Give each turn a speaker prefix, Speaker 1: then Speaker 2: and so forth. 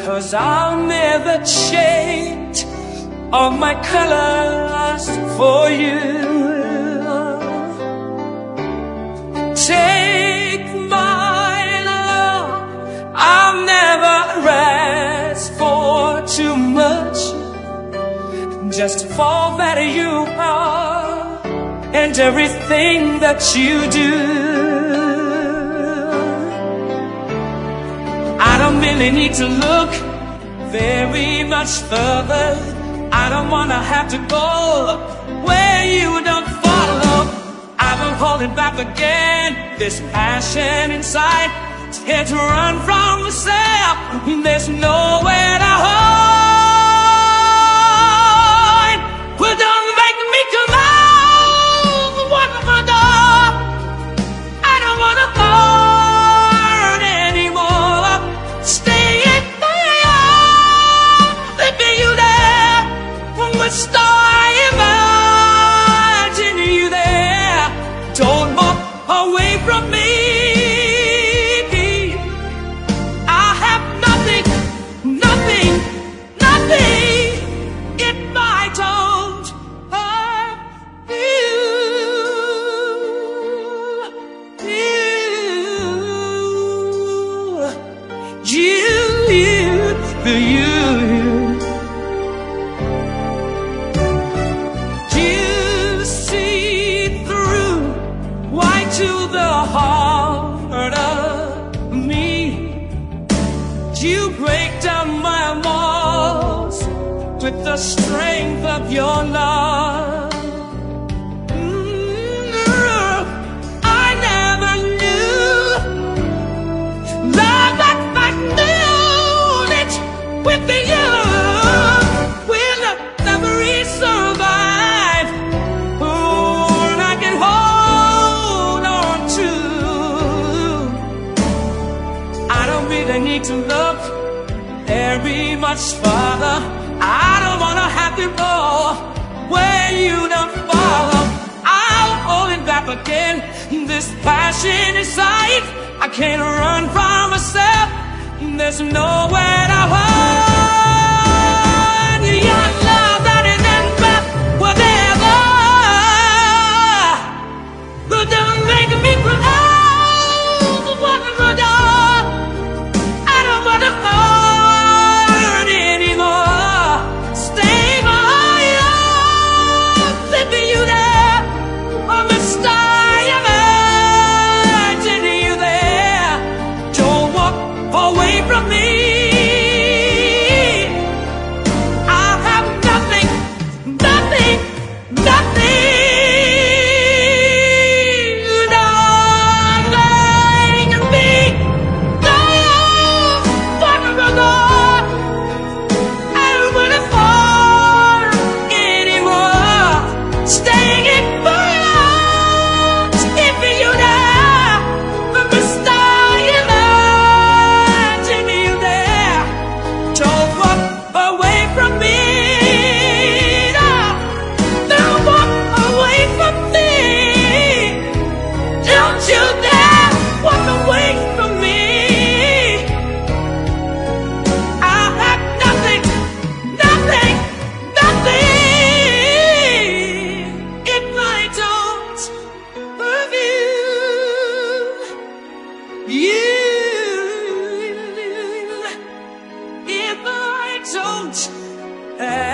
Speaker 1: 'cause I'll never change all my colors for you. Take my love, I'll never ask for too much, just for that you are and everything that you do. I don't really need to look very much further. I don't wanna have to go where you don't follow. I've been holding back again, this passion inside, scared to run from myself. There's nowhere to hide. Well, don't make me come out. What am I doing? I don't wanna burn anymore. Stay in my arms, leaving you there from the start. Imagine you there. Don't walk away from me. I have nothing, nothing, nothing if I don't have you. You see through right to the heart of me. You break down my walls with the strength of your love. I never knew love like I knew it with you. Will never survive. Oh, and I can hold on to. I don't really need to look very much farther. I don't wanna have to go where you don't follow. I'll hold it back again. This passion inside, I can't run from myself. There's nowhere to hide. Your love that is in back whatever. But don't make me proud. What am I doing? I don't wanna hurt anymore. Stay by your, leaving you there. I'm a star, imagine you there. Don't walk away from me. I have nothing, nothing, nothing, nothing to be. No, what am I doing? I don't wanna fall anymore. Staying in my arms, keeping you there. From the start, imagine you there. Don't walk away from me. No, don't walk away from me. Don't you dare walk away from me. I have nothing, nothing, nothing if I don't love you. If I don't have